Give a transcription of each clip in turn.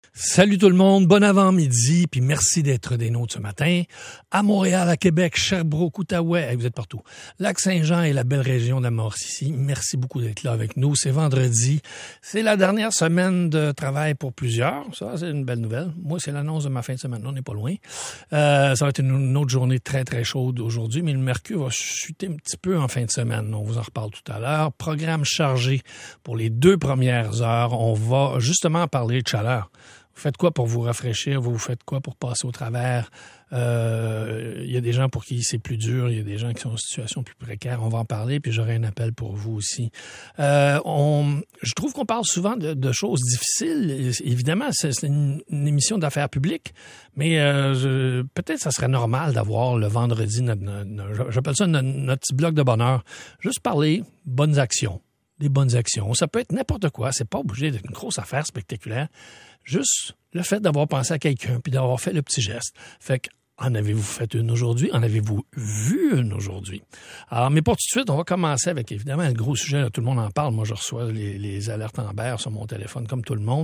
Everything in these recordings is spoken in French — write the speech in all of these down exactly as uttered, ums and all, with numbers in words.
Salut tout le monde, bon avant-midi, puis merci d'être des nôtres ce matin. À Montréal, à Québec, Sherbrooke, Outaouais, hey, vous êtes partout. Lac-Saint-Jean et la belle région de la Mauricie, merci beaucoup d'être là avec nous. C'est vendredi, c'est la dernière semaine de travail pour plusieurs. Ça, c'est une belle nouvelle. Moi, c'est l'annonce de ma fin de semaine, on n'est pas loin. Euh, ça va être une, une autre journée très, très chaude aujourd'hui, mais le mercure va chuter un petit peu en fin de semaine. On vous en reparle tout à l'heure. Programme chargé pour les deux premières heures. On va justement parler de chaleur. Vous faites quoi pour vous rafraîchir? Vous faites quoi pour passer au travers? Euh, il y a des gens pour qui c'est plus dur. Il y a des gens qui sont en situation plus précaire. On va en parler, puis j'aurai un appel pour vous aussi. Euh, on, je trouve qu'on parle souvent de, de choses difficiles. Évidemment, c'est, c'est une, une émission d'affaires publiques, mais euh, je, peut-être ça serait normal d'avoir le vendredi, notre, notre, j'appelle ça notre, notre petit bloc de bonheur. Juste parler bonnes actions. Des bonnes actions. Ça peut être n'importe quoi. C'est pas obligé d'être une grosse affaire spectaculaire. Juste le fait d'avoir pensé à quelqu'un puis d'avoir fait le petit geste. Fait que, en avez-vous fait une aujourd'hui? En avez-vous vu une aujourd'hui? Alors, mais pour tout de suite, on va commencer avec, évidemment, le gros sujet. Là, tout le monde en parle. Moi, je reçois les, les alertes Amber sur mon téléphone, comme tout le monde.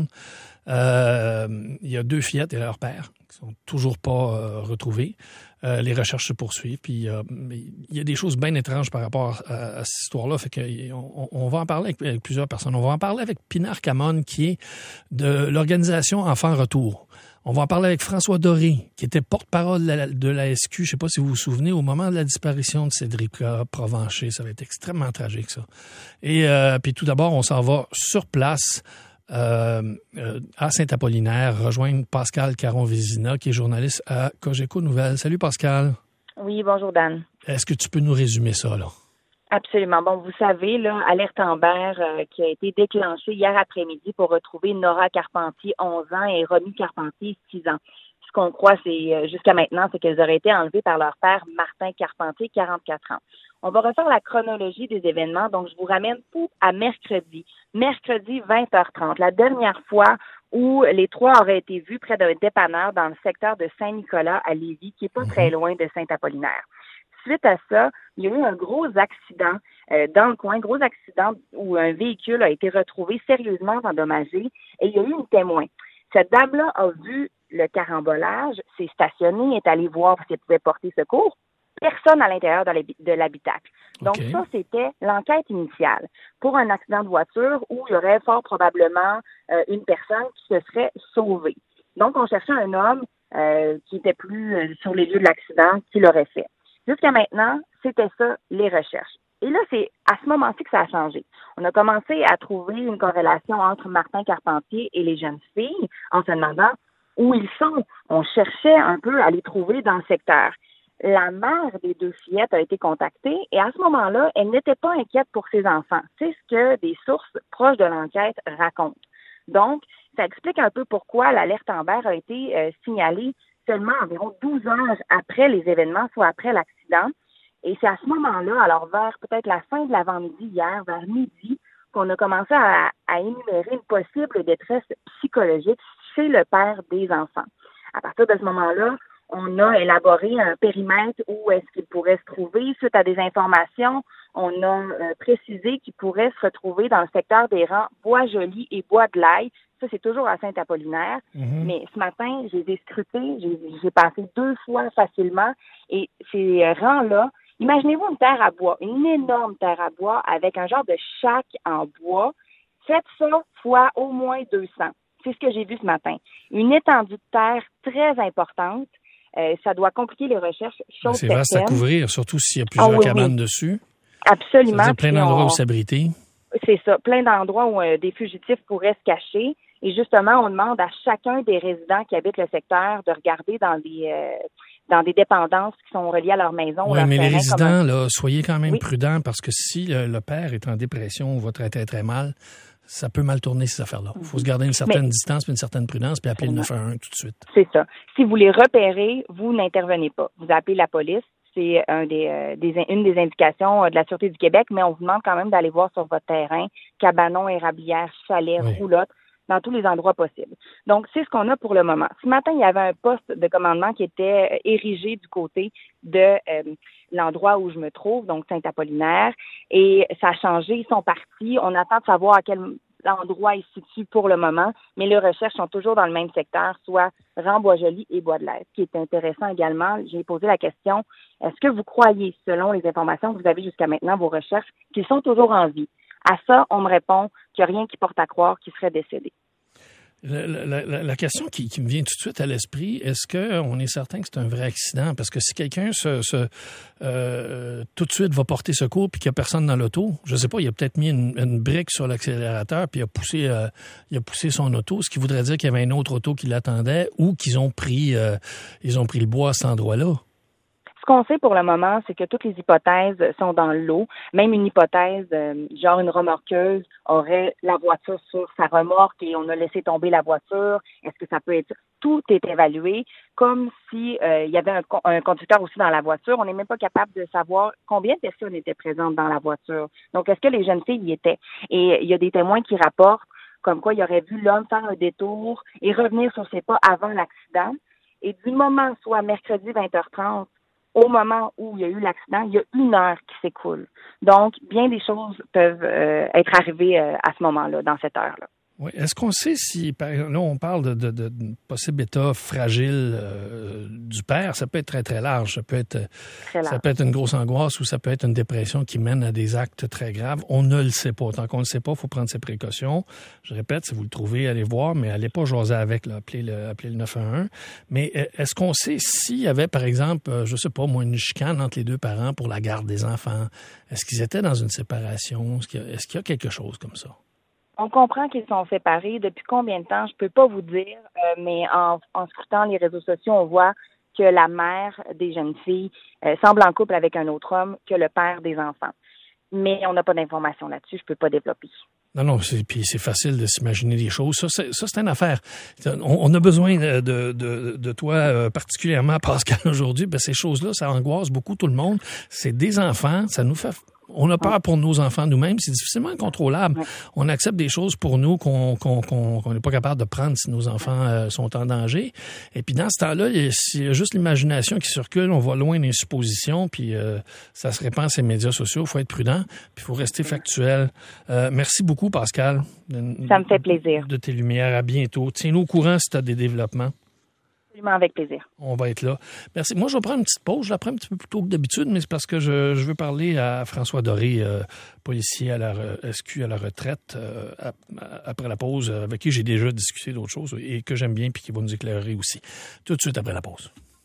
Euh, il y a deux fillettes et leur père qui sont toujours pas euh, retrouvés. Euh, les recherches se poursuivent. Puis, euh, il y a des choses bien étranges par rapport à, à cette histoire-là. Fait que on, on va en parler avec, avec plusieurs personnes. On va en parler avec Pinar Camon, qui est de l'organisation Enfants Retour. On va en parler avec François Doré, qui était porte-parole de la, de la S Q. Je ne sais pas si vous vous souvenez, au moment de la disparition de Cédrica Provencher. Ça va être extrêmement tragique, ça. Et euh, puis tout d'abord, on s'en va sur place euh, euh, à Saint-Apollinaire, rejoindre Pascal Caron-Vézina, qui est journaliste à Cogeco Nouvelles. Salut, Pascal. Oui, bonjour, Dan. Est-ce que tu peux nous résumer ça, là? Absolument. Bon, vous savez, là, alerte Amber euh, qui a été déclenchée hier après-midi pour retrouver Nora Carpentier, onze ans, et Romy Carpentier, six ans. Ce qu'on croit, c'est euh, jusqu'à maintenant, c'est qu'elles auraient été enlevées par leur père, Martin Carpentier, quarante-quatre ans. On va refaire la chronologie des événements, donc je vous ramène tout à mercredi. Mercredi, vingt heures trente, la dernière fois où les trois auraient été vus près d'un dépanneur dans le secteur de Saint-Nicolas à Lévis, qui est pas très loin de Saint-Apollinaire. Suite à ça, il y a eu un gros accident euh, dans le coin, gros accident où un véhicule a été retrouvé sérieusement endommagé et il y a eu une témoin. Cette dame-là a vu le carambolage, s'est stationnée, est allée voir si elle pouvait porter secours. Personne à l'intérieur de l'habitacle. Donc okay. Ça, c'était l'enquête initiale pour un accident de voiture où il y aurait fort probablement euh, une personne qui se serait sauvée. Donc, on cherchait un homme euh, qui était plus euh, sur les lieux de l'accident, qui l'aurait fait. Jusqu'à maintenant, c'était ça, les recherches. Et là, c'est à ce moment-ci que ça a changé. On a commencé à trouver une corrélation entre Martin Carpentier et les jeunes filles en se demandant où ils sont. On cherchait un peu à les trouver dans le secteur. La mère des deux fillettes a été contactée et à ce moment-là, elle n'était pas inquiète pour ses enfants. C'est ce que des sources proches de l'enquête racontent. Donc, ça explique un peu pourquoi l'alerte Amber a été euh, signalée seulement environ douze heures après les événements, soit après l'accident. Et c'est à ce moment-là, alors vers peut-être la fin de l'avant-midi hier, vers midi, qu'on a commencé à, à énumérer une possible détresse psychologique chez le père des enfants. À partir de ce moment-là, on a élaboré un périmètre où est-ce qu'il pourrait se trouver. Suite à des informations, on a euh, précisé qu'il pourrait se retrouver dans le secteur des rangs Bois-Joli et Bois-de-Laye. Ça, c'est toujours à Saint-Apollinaire. Mm-hmm. Mais ce matin, j'ai des scrutés, j'ai, j'ai passé deux fois facilement. Et ces rangs-là, imaginez-vous une terre à bois, une énorme terre à bois avec un genre de shack en bois. Faites ça fois au moins deux cents. C'est ce que j'ai vu ce matin. Une étendue de terre très importante. Euh, ça doit compliquer les recherches. Ben, c'est vaste à couvrir, surtout s'il y a plusieurs ah, oui, cabanes oui. dessus. Absolument. Ça veut dire plein d'endroits on... où s'abriter. C'est ça, plein d'endroits où euh, des fugitifs pourraient se cacher. Et justement, on demande à chacun des résidents qui habitent le secteur de regarder dans des euh, dans des dépendances qui sont reliées à leur maison. Oui, mais les résidents, un... là, soyez quand même oui. prudents parce que si le, le père est en dépression ou va très, très, très mal, ça peut mal tourner, ces affaires-là. Il faut se garder une certaine mais, distance puis une certaine prudence puis appeler le neuf un un tout de suite. C'est ça. Si vous les repérez, vous n'intervenez pas. Vous appelez la police. C'est un des, euh, des, une des indications de la Sûreté du Québec, mais on vous demande quand même d'aller voir sur votre terrain, cabanon, érablière, chalet, oui. roulotte, dans tous les endroits possibles. Donc, c'est ce qu'on a pour le moment. Ce matin, il y avait un poste de commandement qui était érigé du côté de euh, l'endroit où je me trouve, donc Saint-Apollinaire, et ça a changé, ils sont partis. On attend de savoir à quel l'endroit est situé pour le moment, mais les recherches sont toujours dans le même secteur, soit Rang-Boisjoli et Bois-de-L'Est. Ce qui est intéressant également, j'ai posé la question, est-ce que vous croyez, selon les informations que vous avez jusqu'à maintenant, vos recherches, qu'ils sont toujours en vie? À ça, on me répond qu'il n'y a rien qui porte à croire qu'ils seraient décédés. La, la, la, la question qui, qui me vient tout de suite à l'esprit, est-ce qu'on est certain que c'est un vrai accident? Parce que si quelqu'un se, se euh, tout de suite va porter secours puis qu'il n'y a personne dans l'auto, je sais pas, il a peut-être mis une, une brique sur l'accélérateur puis il a poussé euh, il a poussé son auto, ce qui voudrait dire qu'il y avait une autre auto qui l'attendait ou qu'ils ont pris euh, ils ont pris le bois à cet endroit-là. Ce qu'on sait pour le moment, c'est que toutes les hypothèses sont dans l'eau. Même une hypothèse, euh, genre une remorqueuse, aurait la voiture sur sa remorque et on a laissé tomber la voiture. Est-ce que ça peut être... Tout est évalué comme si euh, il y avait un, un conducteur aussi dans la voiture. On n'est même pas capable de savoir combien de personnes étaient présentes dans la voiture. Donc, est-ce que les jeunes filles y étaient? Et il y a des témoins qui rapportent comme quoi il aurait vu l'homme faire un détour et revenir sur ses pas avant l'accident. Et du moment, soit mercredi vingt heures trente, au moment où il y a eu l'accident, il y a une heure qui s'écoule. Donc, bien des choses peuvent euh, être arrivées euh, à ce moment-là, dans cette heure-là. Oui. Est-ce qu'on sait si, là, on parle de, de, de, de possible état fragile euh, du père, ça peut être très, très large. Ça peut être, très large. Ça peut être une grosse angoisse ou ça peut être une dépression qui mène à des actes très graves. On ne le sait pas. Tant qu'on ne le sait pas, il faut prendre ses précautions. Je répète, si vous le trouvez, allez voir, mais allez pas jaser avec, là, appelez le, appelez le neuf un un. Mais est-ce qu'on sait s'il y avait, par exemple, je sais pas, moi, une chicane entre les deux parents pour la garde des enfants? Est-ce qu'ils étaient dans une séparation? Est-ce qu'il y a, est-ce qu'il y a quelque chose comme ça? On comprend qu'ils sont séparés. Depuis combien de temps, je peux pas vous dire, euh, mais en, en scrutant les réseaux sociaux, on voit que la mère des jeunes filles euh, semble en couple avec un autre homme que le père des enfants. Mais on n'a pas d'informations là-dessus, je peux pas développer. Non, non, c'est, puis c'est facile de s'imaginer des choses. Ça, c'est, ça, c'est une affaire. On, on a besoin de, de, de toi, euh, particulièrement Pascal, aujourd'hui. Ben, ces choses-là, ça angoisse beaucoup tout le monde. C'est des enfants, ça nous fait... On a peur pour nos enfants nous-mêmes, c'est difficilement contrôlable. Ouais. On accepte des choses pour nous qu'on qu'on qu'on qu'on n'est pas capable de prendre si nos enfants euh, sont en danger. Et puis dans ce temps-là, il y a juste l'imagination qui circule, on va loin des suppositions, puis euh, ça se répand sur les médias sociaux. Il faut être prudent, puis il faut rester factuel. Euh, merci beaucoup, Pascal. De, ça me fait plaisir. De tes lumières. À bientôt. Tiens-nous au courant si tu as des développements. Avec plaisir. On va être là. Merci. Moi, je vais prendre une petite pause. Je la prends un petit peu plus tôt que d'habitude, mais c'est parce que je, je veux parler à François Doré, euh, policier à la S Q à la retraite, euh, à, après la pause, avec qui j'ai déjà discuté d'autres choses et que j'aime bien puis qui va nous éclairer aussi. Tout de suite après la pause.